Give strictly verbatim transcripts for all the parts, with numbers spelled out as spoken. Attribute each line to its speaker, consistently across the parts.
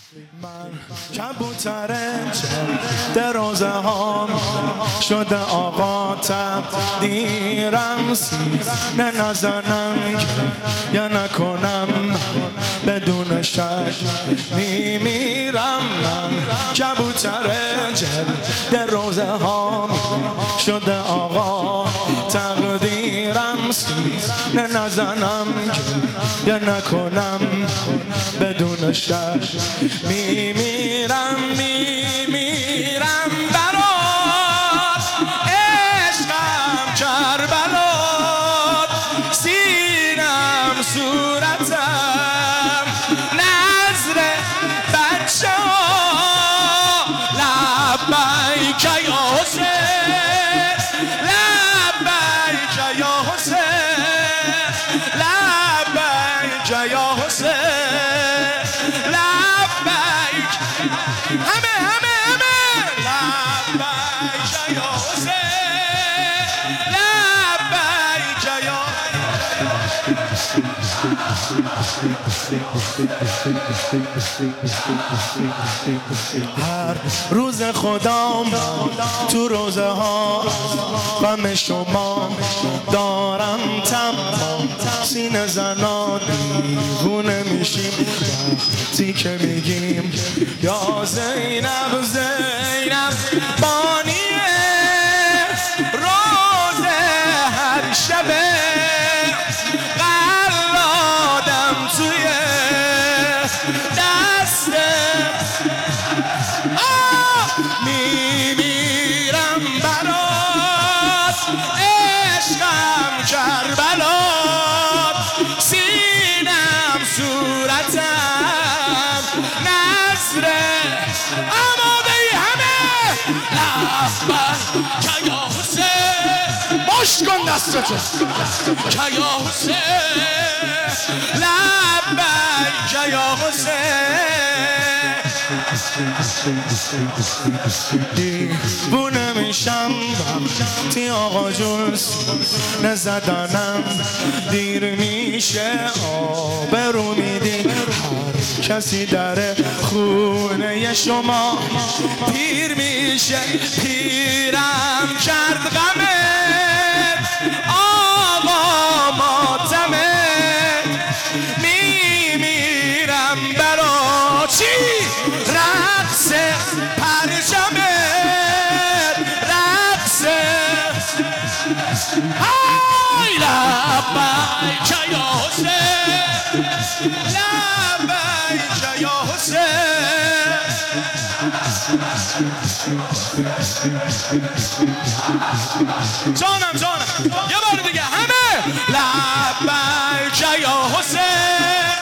Speaker 1: من کبوتر در روزه ها شده آقا تقدیرم سینه نزنم یا نکنم بدون شک میمیرم. من کبوتر در روزه ها شده آقا تقدیرم سینه نزنم یا نکنم بدون شک میمیرم میمیرم برات عشقم کربلات سینم صورتم نظر بچه ها لبیک یا حسین لبیک یا حسین لبیک یا حسین لبیک همه همه همه لبیک یا حسین لبیک یا هر روز خدام تو روزه ها غم شما دارم تمام سینه زنا دیوونه میشیم وقتی که میگیم یا زینب زینب بانیه روزه هر شبه قلادم توی دست میمیرم برات عشقم کربلات سینم صورتم نظره آماده ای همه لبیک یا حسین باش کن دستتو که یا حسین لبیک یا حسین دیوونه میشم وقتی آقا جون نزدنم دیر میشه آبرو میدی هر کسی در خونه شما پیر میشه پیرم کرد غمت آقا ماتمت میمیرم برا چی رقص پرچمت رقص های لبیک یا حسین لبیک یا حسین جانم جانم یه بار دیگه همه لبیک یا حسین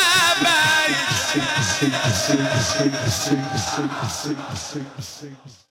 Speaker 1: لبیک